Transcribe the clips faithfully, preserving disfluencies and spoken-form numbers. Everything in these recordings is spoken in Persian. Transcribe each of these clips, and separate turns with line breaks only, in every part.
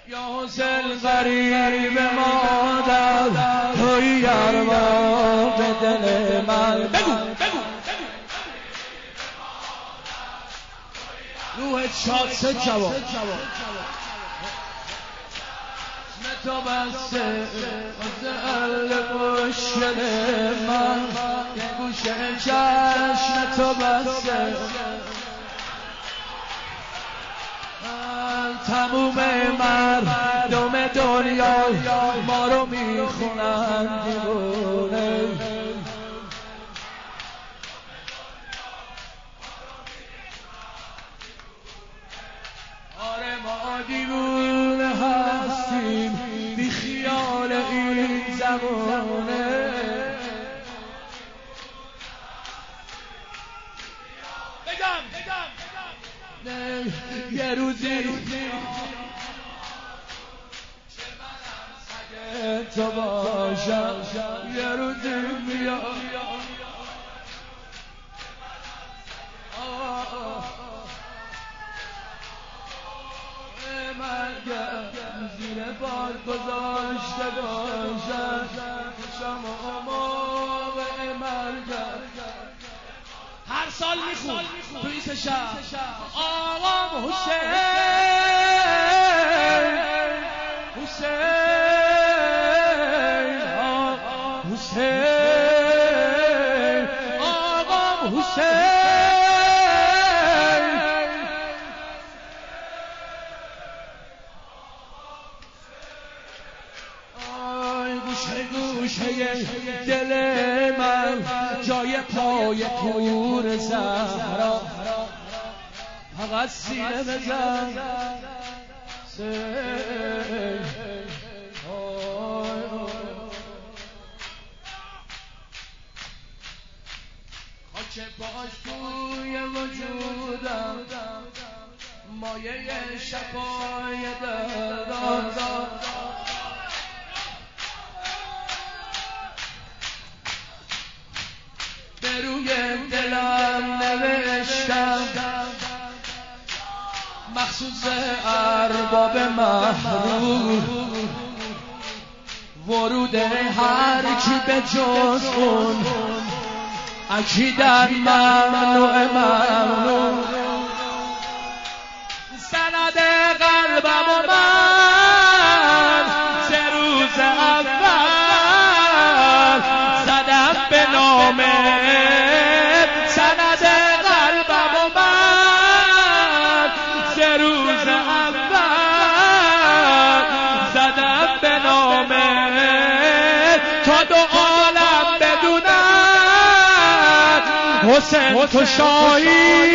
یا حسین غریب مادر توی ارباب دل من. بگو بگو روح شاد سه جواب تو بسته از قلب مشکل من، یه گوشه چشم تو بسته تموم مردم دنیا ما رو میخونن دیوونه. آره ما دیوونه هستیم بی خیال این زمانه. بگم بگم یه روزی چه منم سگ تو باشم، یه روزی میاد مرگم زیر بار گذاشته باشم، شما موقع مرگم هر سال میخون تو این سه شب آقام حسین حسین حسین آقام حسین. گوشه دل من جای پای پور زهرا، فقط سینه بزن خاک باش توی وجودم مایه شفای دردان. به روی دلم نوشتم مخصوص ارباب محروم، ورود هر کی به جز اون اکیدن ممنوع ممنوع. سند قلبم و من سه روز اول زدم به نامه، سند قلبم و من سه روز اول زدم به نامه، تا دو عالم بدونن حسین تو شاهی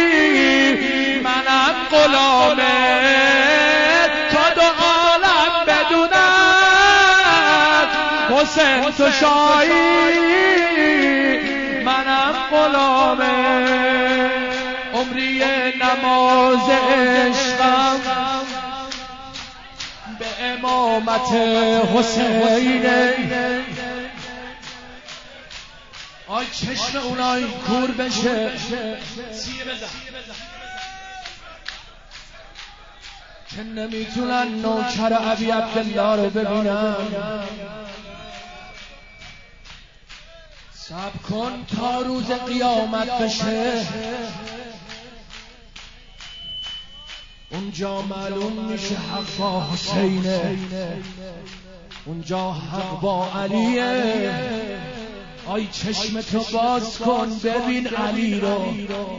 منم غلامه، تا دو عالم بدونن حسین تو شاهی منم غلامه. عمری نماز عشقم به امامت حسینه، آی چشم اونای کور بشه سیه بزن که نمیتونن نوکر ابی عبدالله رو ببینن. صبر کن تا روز قیامت بشه، اونجا معلوم میشه حق با حسینه، اونجا حق با علیه. آی چشم تو باز کن ببین علی رو.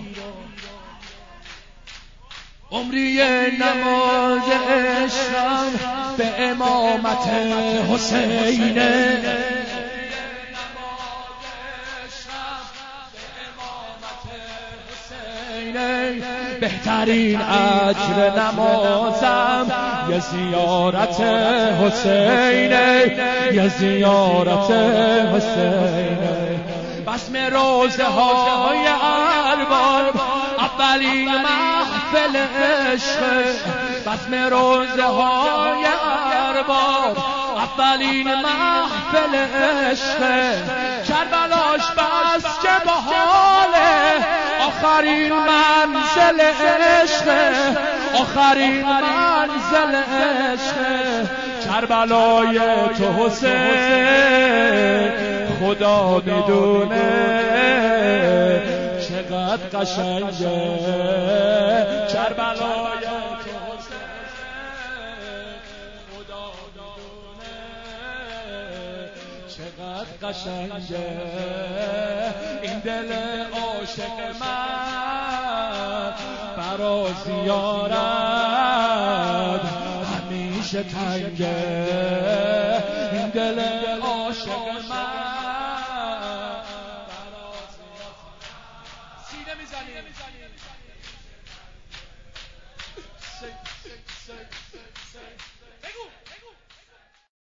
عمری نماز عشقم به امامت حسینه، بهترین اجر نمازم یه زیارت حسینه، یه زیارت حسینه. بسم روزه های ارباب اولین محفل عشق، بسم روزه های ارباب اولین محفل عشق. کربلاش بس که باحاله آخرین منزل عشق، آخرین منزل عشق کربلای تو حسین خدا میدونه چقدر قشنگه کربلای تو حسین خدا میدونه چقدر قشنگه این دل عاشق من برا زیارت همیشه تنگه این دل عاشق من برا زیارت سینه میزنی